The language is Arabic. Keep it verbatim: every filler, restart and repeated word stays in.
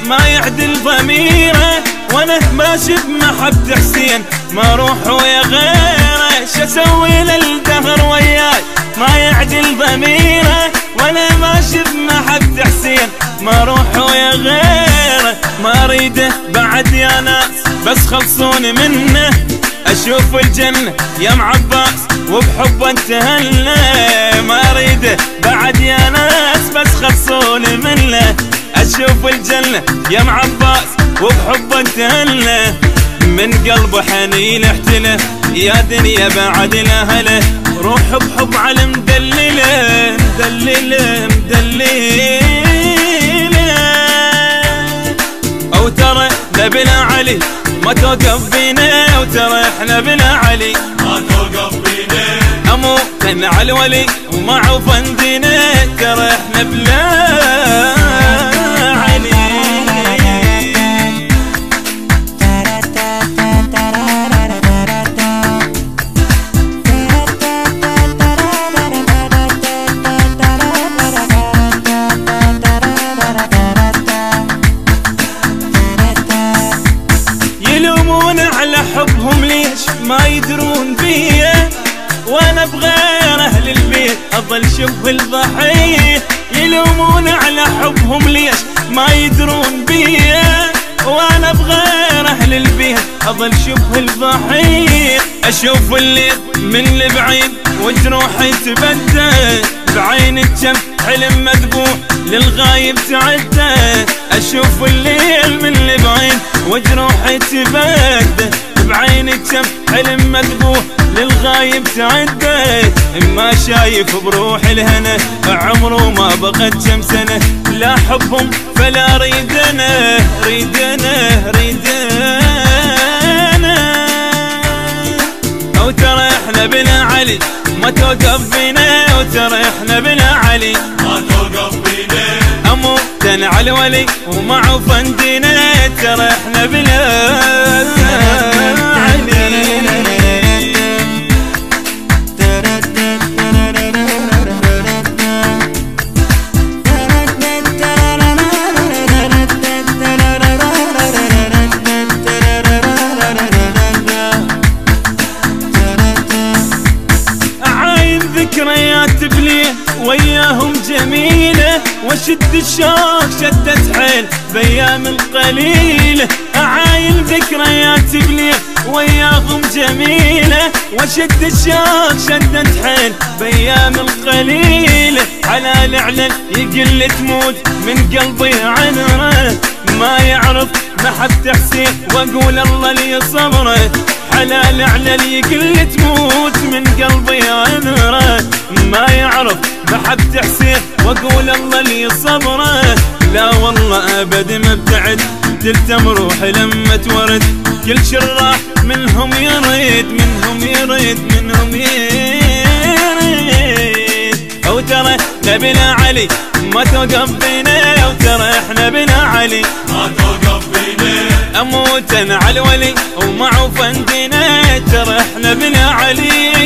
ما يعدل ضميره، وانا ماشي بمحبة حسين ما اروح ويا غيره. شسوي للدهر وياي ما يعدل ضميره، وانا ماشي بمحبة حسين ما اروح ويا غيره. ما اريده بعد يا ناس بس خلصوني منه، اشوف الجنة يا ام عباس وبحبه انتهلنا. ما اريده بعد يا ناس بس خلصوني منه، اشوف الجنة يا ام عباس وبحبه انتهلنا. من قلبه حنين احتله يا دنيا بعد الاهله، روح بحب على مدلله مدلله مدلله. او ترى نبينا علي ما توقف بينا، وترى احنا بلا علي ما توقف بينا. اموت على الولي ومعه فندنا، ترى احنا بلا علي. يلومون على حبهم ليش ما يدرون بيه، وانا بغير اهل البيت اظل شبه الضحيه. يلومون على حبهم ليش ما يدرون بيه، وانا بغير اهل البيت اظل شبه الضحيه. اشوف الليل من البعيد وجروحي تبدى، بعين الجم حلم مذبوح للغايب تعدى. اشوف الليل من البعيد وجروحي تبدى، بعين الجم حلم مذبوح للغايب تعدى. ما شايف بروح الهنا عمره ما بقت كم سنة، لا حبهم فلا ريدنا ريدنا ريدنا. او ترى احنا بلا علي ما توقف بينا، وترى احنا بلا علي ما توقف بينا. اموت على الولي ومعه فندنا، ترى احنا بلا علي. ذكريات بليه وياهم جميلة، وشد الشوق شدت حيل بأيام القليلة. أعاين ذكريات بليه وياهم جميلة، وشد الشوق شدت حيل بأيام القليلة. على الإعلان يقل تموت من قلبي عنره، ما يعرف محبة حسين واقول الله لي صبره. حلال على يقل تموت من قلبي عنره، ما يعرف محبة حسين واقول الله لي صبره. لا والله ابد ما ابتعد تلتم روحي لما تورد، كل شراح منهم يريد منهم يريد منهم يريد. او ترى نبينا علي ما توقف بينا، وترى احنا بنا علي ما توقف بينا. اموت على الولي ومعه فندنا، ترى احنا بنا علي